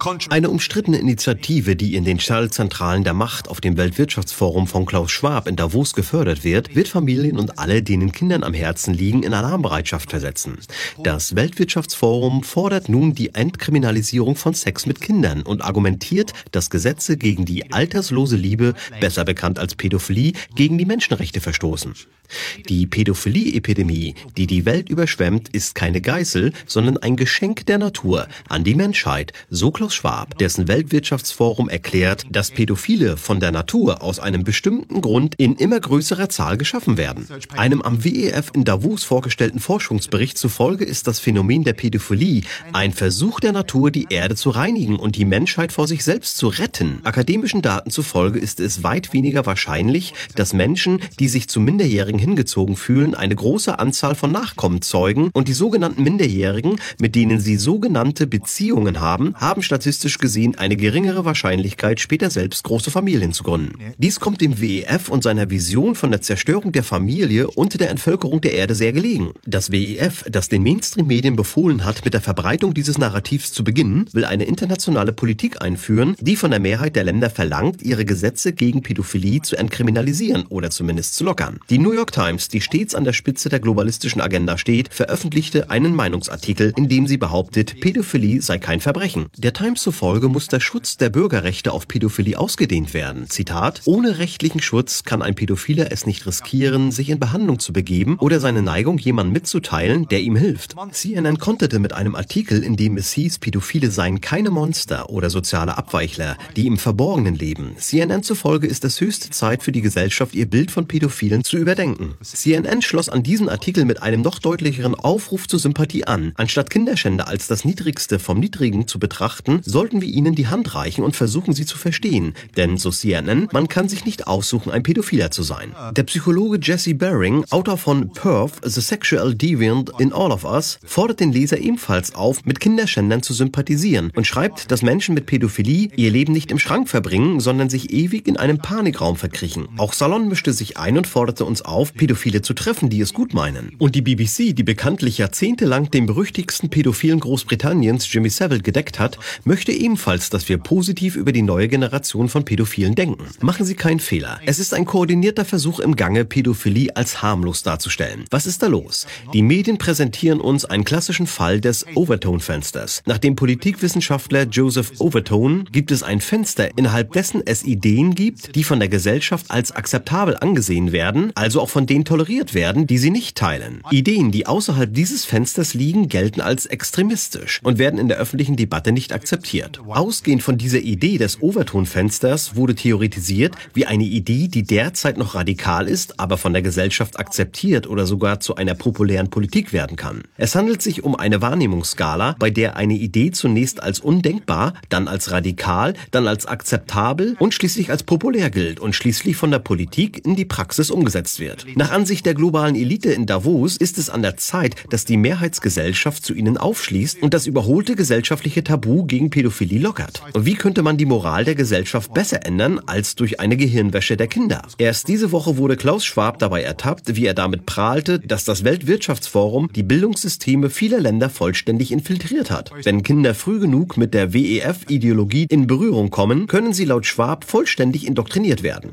Eine umstrittene Initiative, die in den Schaltzentralen der Macht auf dem Weltwirtschaftsforum von Klaus Schwab in Davos gefördert wird Familien und alle, denen Kindern am Herzen liegen, in Alarmbereitschaft versetzen. Das Weltwirtschaftsforum fordert nun die Entkriminalisierung von Sex mit Kindern und argumentiert, dass Gesetze gegen die alterslose Liebe, besser bekannt als Pädophilie, gegen die Menschenrechte verstoßen. Die Pädophilie-Epidemie, die die Welt überschwemmt, ist keine Geißel, sondern ein Geschenk der Natur an die Menschheit, so Klaus Schwab, dessen Weltwirtschaftsforum erklärt, dass Pädophile von der Natur aus einem bestimmten Grund in immer größerer Zahl geschaffen werden. Einem am WEF in Davos vorgestellten Forschungsbericht zufolge ist das Phänomen der Pädophilie ein Versuch der Natur, die Erde zu reinigen und die Menschheit vor sich selbst zu retten. Akademischen Daten zufolge ist es weit weniger wahrscheinlich, dass Menschen, die sich zu Minderjährigen hingezogen fühlen, eine große Anzahl von Nachkommen zeugen und die sogenannten Minderjährigen, mit denen sie sogenannte Beziehungen haben statistisch gesehen eine geringere Wahrscheinlichkeit, später selbst große Familien zu gründen. Dies kommt dem WEF und seiner Vision von der Zerstörung der Familie und der Entvölkerung der Erde sehr gelegen. Das WEF, das den Mainstream-Medien befohlen hat, mit der Verbreitung dieses Narrativs zu beginnen, will eine internationale Politik einführen, die von der Mehrheit der Länder verlangt, ihre Gesetze gegen Pädophilie zu entkriminalisieren oder zumindest zu lockern. Die New York Times, die stets an der Spitze der globalistischen Agenda steht, veröffentlichte einen Meinungsartikel, in dem sie behauptet, Pädophilie sei kein Verbrechen. Der Times zufolge muss der Schutz der Bürgerrechte auf Pädophilie ausgedehnt werden. Zitat: Ohne rechtlichen Schutz kann ein Pädophiler es nicht riskieren, sich in Behandlung zu begeben oder seine Neigung jemandem mitzuteilen, der ihm hilft. CNN konterte mit einem Artikel, in dem es hieß, Pädophile seien keine Monster oder soziale Abweichler, die im Verborgenen leben. CNN zufolge ist es höchste Zeit für die Gesellschaft, ihr Bild von Pädophilen zu überdenken. CNN schloss an diesen Artikel mit einem noch deutlicheren Aufruf zur Sympathie an. Anstatt Kinderschänder als das Niedrigste vom Niedrigen zu betrachten, sollten wir ihnen die Hand reichen und versuchen, sie zu verstehen. Denn, so CNN, man kann sich nicht aussuchen, ein Pädophiler zu sein. Der Psychologe Jesse Bering, Autor von Perv, The Sexual Deviant in All of Us, fordert den Leser ebenfalls auf, mit Kinderschändern zu sympathisieren und schreibt, dass Menschen mit Pädophilie ihr Leben nicht im Schrank verbringen, sondern sich ewig in einem Panikraum verkriechen. Auch Salon mischte sich ein und forderte uns auf, Pädophile zu treffen, die es gut meinen. Und die BBC, die bekanntlich jahrzehntelang den berüchtigsten Pädophilen Großbritanniens, Jimmy Savile, gedeckt hat, möchte ebenfalls, dass wir positiv über die neue Generation von Pädophilen denken. Machen Sie keinen Fehler. Es ist ein koordinierter Versuch im Gange, Pädophilie als harmlos darzustellen. Was ist da los? Die Medien präsentieren uns einen klassischen Fall des Overton-Fensters. Nach dem Politikwissenschaftler Joseph Overton gibt es ein Fenster, innerhalb dessen es Ideen gibt, die von der Gesellschaft als akzeptabel angesehen werden, also auch von denen toleriert werden, die sie nicht teilen. Ideen, die außerhalb dieses Fensters liegen, gelten als extremistisch und werden in der öffentlichen Debatte nicht akzeptiert. Ausgehend von dieser Idee des Overton-Fensters wurde theoretisiert, wie eine Idee, die derzeit noch radikal ist, aber von der Gesellschaft akzeptiert oder sogar zu einer populären Politik werden kann. Es handelt sich um eine Wahrnehmungsskala, bei der eine Idee zunächst als undenkbar, dann als radikal, dann als akzeptabel und schließlich als populär gilt und schließlich von der Politik in die Praxis umgesetzt wird. Nach Ansicht der globalen Elite in Davos ist es an der Zeit, dass die Mehrheitsgesellschaft zu ihnen aufschließt und das überholte gesellschaftliche Tabu gegen Pädophilie lockert. Und wie könnte man die Moral der Gesellschaft besser ändern, als durch eine Gehirnwäsche der Kinder? Erst diese Woche wurde Klaus Schwab dabei ertappt, wie er damit prahlte, dass das Weltwirtschaftsforum die Bildungssysteme vieler Länder vollständig infiltriert hat. Wenn Kinder früh genug mit der WEF-Ideologie in Berührung kommen, können sie laut Schwab vollständig indoktriniert werden.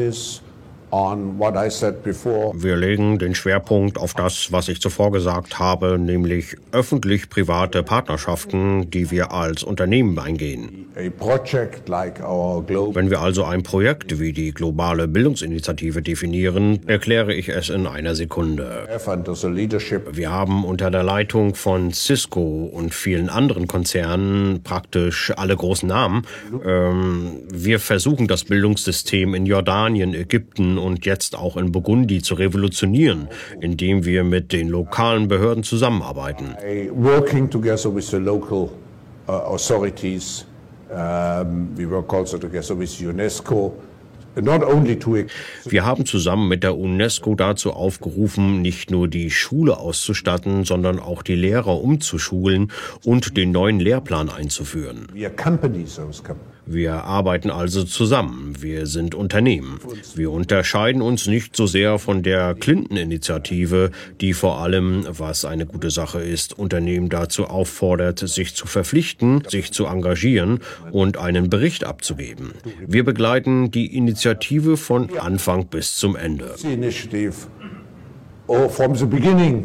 Wir legen den Schwerpunkt auf das, was ich zuvor gesagt habe, nämlich öffentlich-private Partnerschaften, die wir als Unternehmen eingehen. Wenn wir also ein Projekt wie die globale Bildungsinitiative definieren, erkläre ich es in einer Sekunde. Wir haben unter der Leitung von Cisco und vielen anderen Konzernen, praktisch alle großen Namen, wir versuchen das Bildungssystem in Jordanien, Ägypten und jetzt auch in Burundi zu revolutionieren, indem wir mit den lokalen Behörden zusammenarbeiten. Working together with the local authorities, we work also together with UNESCO. Wir haben zusammen mit der UNESCO dazu aufgerufen, nicht nur die Schule auszustatten, sondern auch die Lehrer umzuschulen und den neuen Lehrplan einzuführen. Wir arbeiten also zusammen. Wir sind Unternehmen. Wir unterscheiden uns nicht so sehr von der Clinton-Initiative, die vor allem, was eine gute Sache ist, Unternehmen dazu auffordert, sich zu verpflichten, sich zu engagieren und einen Bericht abzugeben. Wir begleiten die Initiative von Anfang bis zum Ende. From the beginning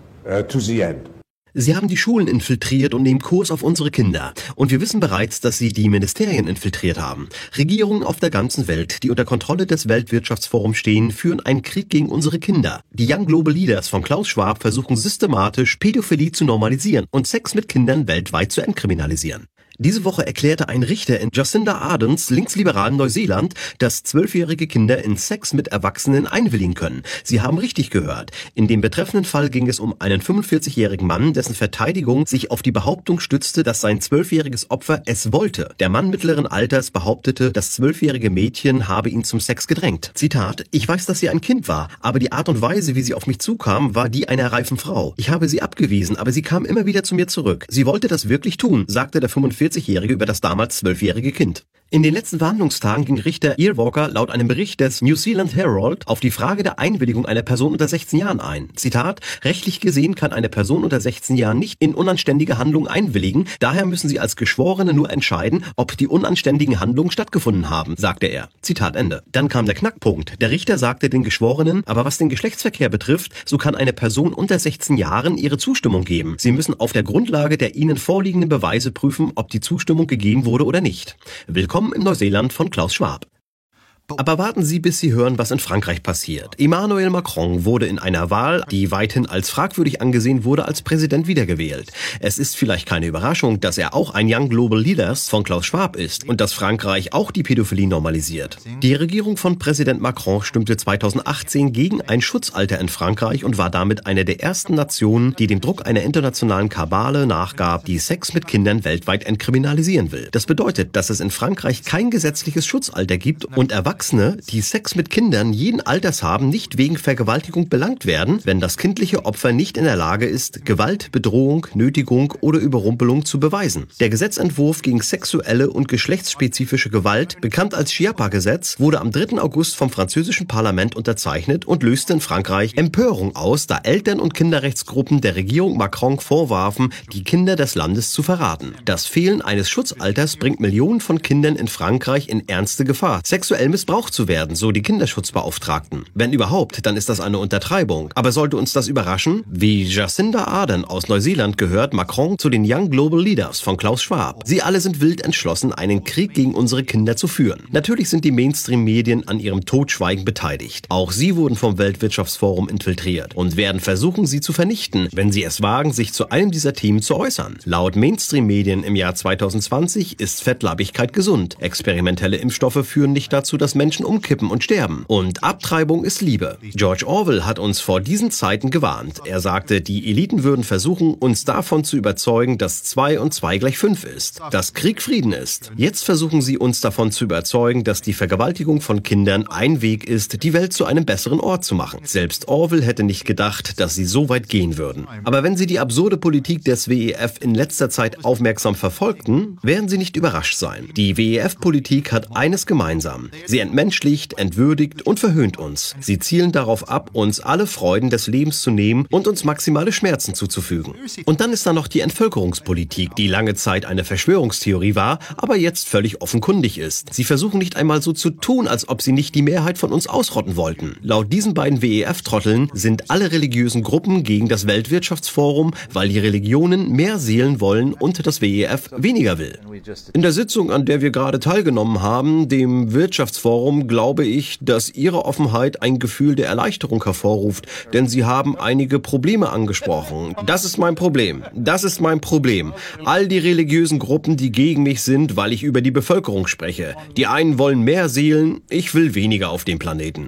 to the end. Sie haben die Schulen infiltriert und nehmen Kurs auf unsere Kinder. Und wir wissen bereits, dass Sie die Ministerien infiltriert haben. Regierungen auf der ganzen Welt, die unter Kontrolle des Weltwirtschaftsforums stehen, führen einen Krieg gegen unsere Kinder. Die Young Global Leaders von Klaus Schwab versuchen systematisch, Pädophilie zu normalisieren und Sex mit Kindern weltweit zu entkriminalisieren. Diese Woche erklärte ein Richter in Jacinda Ardens linksliberalen Neuseeland, dass 12-jährige Kinder in Sex mit Erwachsenen einwilligen können. Sie haben richtig gehört. In dem betreffenden Fall ging es um einen 45-jährigen Mann, dessen Verteidigung sich auf die Behauptung stützte, dass sein 12-jähriges Opfer es wollte. Der Mann mittleren Alters behauptete, das 12-jährige Mädchen habe ihn zum Sex gedrängt. Zitat: Ich weiß, dass sie ein Kind war, aber die Art und Weise, wie sie auf mich zukam, war die einer reifen Frau. Ich habe sie abgewiesen, aber sie kam immer wieder zu mir zurück. Sie wollte das wirklich tun, sagte der 45-Jährige über das damals 12-jährige Kind. In den letzten Verhandlungstagen ging Richter Earwalker laut einem Bericht des New Zealand Herald auf die Frage der Einwilligung einer Person unter 16 Jahren ein. Zitat: Rechtlich gesehen kann eine Person unter 16 Jahren nicht in unanständige Handlungen einwilligen, daher müssen sie als Geschworene nur entscheiden, ob die unanständigen Handlungen stattgefunden haben, sagte er. Zitat Ende. Dann kam der Knackpunkt. Der Richter sagte den Geschworenen, aber was den Geschlechtsverkehr betrifft, so kann eine Person unter 16 Jahren ihre Zustimmung geben. Sie müssen auf der Grundlage der ihnen vorliegenden Beweise prüfen, ob die Zustimmung gegeben wurde oder nicht. Willkommen im Neuseeland von Klaus Schwab. Aber warten Sie, bis Sie hören, was in Frankreich passiert. Emmanuel Macron wurde in einer Wahl, die weithin als fragwürdig angesehen wurde, als Präsident wiedergewählt. Es ist vielleicht keine Überraschung, dass er auch ein Young Global Leaders von Klaus Schwab ist und dass Frankreich auch die Pädophilie normalisiert. Die Regierung von Präsident Macron stimmte 2018 gegen ein Schutzalter in Frankreich und war damit eine der ersten Nationen, die dem Druck einer internationalen Kabale nachgab, die Sex mit Kindern weltweit entkriminalisieren will. Das bedeutet, dass es in Frankreich kein gesetzliches Schutzalter gibt und Erwachsene, die Sex mit Kindern jeden Alters haben, nicht wegen Vergewaltigung belangt werden, wenn das kindliche Opfer nicht in der Lage ist, Gewalt, Bedrohung, Nötigung oder Überrumpelung zu beweisen. Der Gesetzentwurf gegen sexuelle und geschlechtsspezifische Gewalt, bekannt als Schiappa-Gesetz, wurde am 3. August vom französischen Parlament unterzeichnet und löste in Frankreich Empörung aus, da Eltern- und Kinderrechtsgruppen der Regierung Macron vorwarfen, die Kinder des Landes zu verraten. Das Fehlen eines Schutzalters bringt Millionen von Kindern in Frankreich in ernste Gefahr, sexuell missbraucht zu werden, so die Kinderschutzbeauftragten. Wenn überhaupt, dann ist das eine Untertreibung. Aber sollte uns das überraschen? Wie Jacinda Ardern aus Neuseeland gehört Macron zu den Young Global Leaders von Klaus Schwab. Sie alle sind wild entschlossen, einen Krieg gegen unsere Kinder zu führen. Natürlich sind die Mainstream-Medien an ihrem Totschweigen beteiligt. Auch sie wurden vom Weltwirtschaftsforum infiltriert und werden versuchen, sie zu vernichten, wenn sie es wagen, sich zu einem dieser Themen zu äußern. Laut Mainstream-Medien im Jahr 2020 ist Fettleibigkeit gesund. Experimentelle Impfstoffe führen nicht dazu, dass Menschen umkippen und sterben. Und Abtreibung ist Liebe. George Orwell hat uns vor diesen Zeiten gewarnt. Er sagte, die Eliten würden versuchen, uns davon zu überzeugen, dass 2 und 2 gleich 5 ist. Dass Krieg Frieden ist. Jetzt versuchen sie uns davon zu überzeugen, dass die Vergewaltigung von Kindern ein Weg ist, die Welt zu einem besseren Ort zu machen. Selbst Orwell hätte nicht gedacht, dass sie so weit gehen würden. Aber wenn sie die absurde Politik des WEF in letzter Zeit aufmerksam verfolgten, werden sie nicht überrascht sein. Die WEF-Politik hat eines gemeinsam. Sie entmenschlicht, entwürdigt und verhöhnt uns. Sie zielen darauf ab, uns alle Freuden des Lebens zu nehmen und uns maximale Schmerzen zuzufügen. Und dann ist da noch die Entvölkerungspolitik, die lange Zeit eine Verschwörungstheorie war, aber jetzt völlig offenkundig ist. Sie versuchen nicht einmal so zu tun, als ob sie nicht die Mehrheit von uns ausrotten wollten. Laut diesen beiden WEF-Trotteln sind alle religiösen Gruppen gegen das Weltwirtschaftsforum, weil die Religionen mehr Seelen wollen und das WEF weniger will. In der Sitzung, an der wir gerade teilgenommen haben, dem Wirtschaftsforum, glaube ich, dass Ihre Offenheit ein Gefühl der Erleichterung hervorruft, denn Sie haben einige Probleme angesprochen. Das ist mein Problem. Das ist mein Problem. All die religiösen Gruppen, die gegen mich sind, weil ich über die Bevölkerung spreche. Die einen wollen mehr Seelen, ich will weniger auf dem Planeten.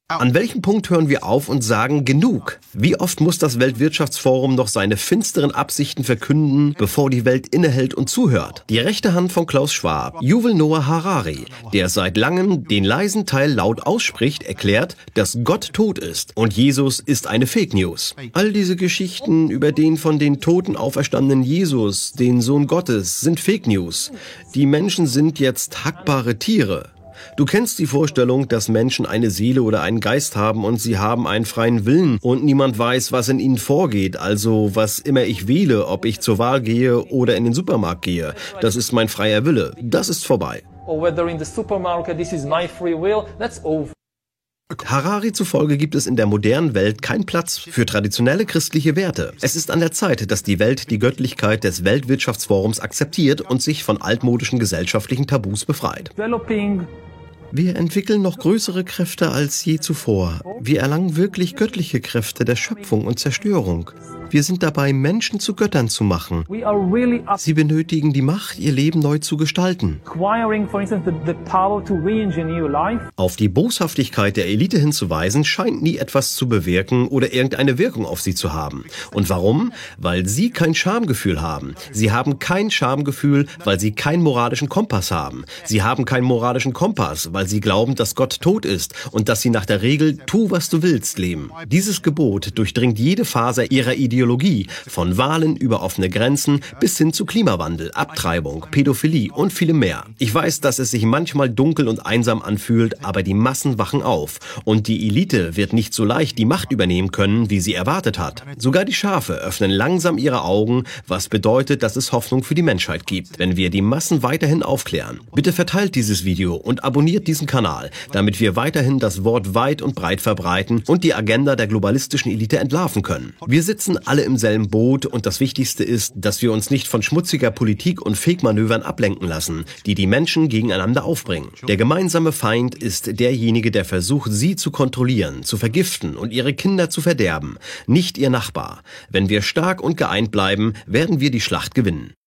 An welchem Punkt hören wir auf und sagen genug? Wie oft muss das Weltwirtschaftsforum noch seine finsteren Absichten verkünden, bevor die Welt innehält und zuhört? Die rechte Hand von Klaus Schwab, Yuval Noah Harari, der seit langem den leisen Teil laut ausspricht, erklärt, dass Gott tot ist und Jesus ist eine Fake News. All diese Geschichten über den von den Toten auferstandenen Jesus, den Sohn Gottes, sind Fake News. Die Menschen sind jetzt hackbare Tiere. Du kennst die Vorstellung, dass Menschen eine Seele oder einen Geist haben und sie haben einen freien Willen und niemand weiß, was in ihnen vorgeht. Also was immer ich wähle, ob ich zur Wahl gehe oder in den Supermarkt gehe, das ist mein freier Wille. Das ist vorbei. Harari zufolge gibt es in der modernen Welt keinen Platz für traditionelle christliche Werte. Es ist an der Zeit, dass die Welt die Göttlichkeit des Weltwirtschaftsforums akzeptiert und sich von altmodischen gesellschaftlichen Tabus befreit. Wir entwickeln noch größere Kräfte als je zuvor. Wir erlangen wirklich göttliche Kräfte der Schöpfung und Zerstörung. Wir sind dabei, Menschen zu Göttern zu machen. Sie benötigen die Macht, ihr Leben neu zu gestalten. Auf die Boshaftigkeit der Elite hinzuweisen, scheint nie etwas zu bewirken oder irgendeine Wirkung auf sie zu haben. Und warum? Weil sie kein Schamgefühl haben. Sie haben kein Schamgefühl, weil sie keinen moralischen Kompass haben. Sie haben keinen moralischen Kompass, weil sie glauben, dass Gott tot ist und dass sie nach der Regel "Tu, was du willst" leben. Dieses Gebot durchdringt jede Faser ihrer Ideologie, von Wahlen über offene Grenzen bis hin zu Klimawandel, Abtreibung, Pädophilie und vielem mehr. Ich weiß, dass es sich manchmal dunkel und einsam anfühlt, aber die Massen wachen auf. Und die Elite wird nicht so leicht die Macht übernehmen können, wie sie erwartet hat. Sogar die Schafe öffnen langsam ihre Augen, was bedeutet, dass es Hoffnung für die Menschheit gibt, wenn wir die Massen weiterhin aufklären. Bitte verteilt dieses Video und abonniert diesen Kanal, damit wir weiterhin das Wort weit und breit verbreiten und die Agenda der globalistischen Elite entlarven können. Wir sitzen alle im selben Boot und das Wichtigste ist, dass wir uns nicht von schmutziger Politik und Fake-Manövern ablenken lassen, die die Menschen gegeneinander aufbringen. Der gemeinsame Feind ist derjenige, der versucht, sie zu kontrollieren, zu vergiften und ihre Kinder zu verderben, nicht ihr Nachbar. Wenn wir stark und geeint bleiben, werden wir die Schlacht gewinnen.